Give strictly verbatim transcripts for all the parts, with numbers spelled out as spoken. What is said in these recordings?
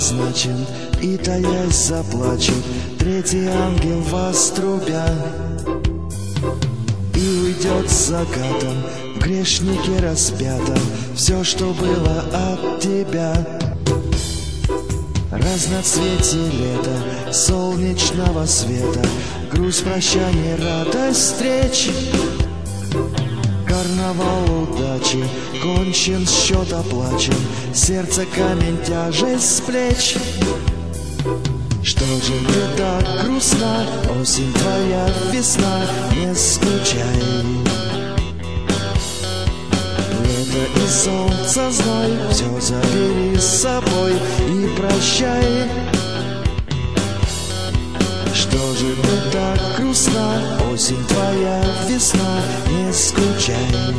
назначен, и таясь заплачет третий ангел вас трубя. И уйдет с закатом в грешнике распятом все, что было от тебя. Разноцветие лета, солнечного света, грусть прощания, радость встреч. Карнавал удачи кончен, счет оплачен, сердце камень, тяжесть с плеч. Что же ты так грустна, осень твоя, весна, не скучай. Лето и солнце, зной, все забери с собой и прощай. Что же ты так грустна, осень твоя, весна, не скучай.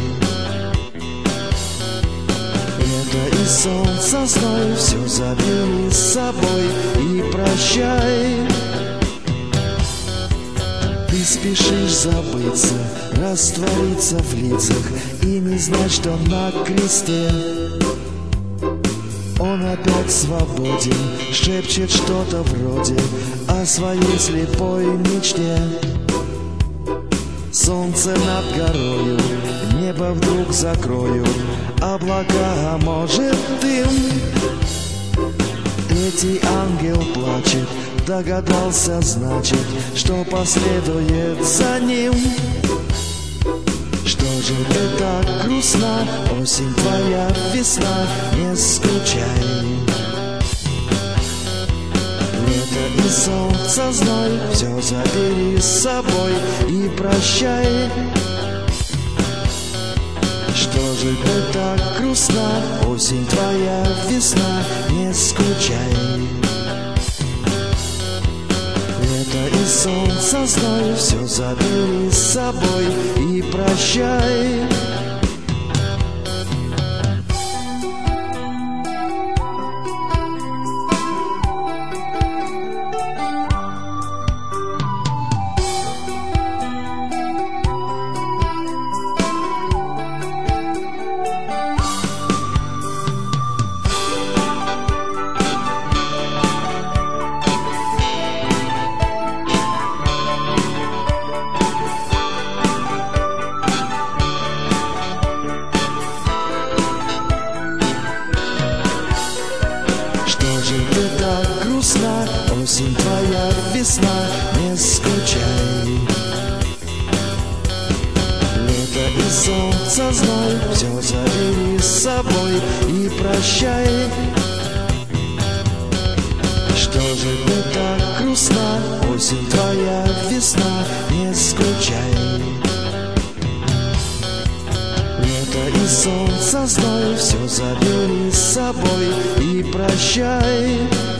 Лето и солнце, зной, все забери с собой и прощай. Ты спешишь забыться, раствориться в лицах и не знать, что на кресте он опять свободен, шепчет что-то вроде о своей слепой мечте. Солнце над горою, небо вдруг закрою, облака, а может дым. Третий ангел плачет, догадался, значит, что последует за ним. Что же ты так грустна, осень твоя, весна, не скучай. Лето и солнце, зной, все забери с собой и прощай. Что же ты так грустна, осень твоя, весна, не скучай. Лето и солнце, зной, все забери с собой и прощай. Осень твоя, весна, не скучай. Лето и солнце, зной, все забери с собой и прощай. Что же ты так грустна, осень твоя, весна, не скучай. Лето и солнце, зной, все забери с собой и прощай.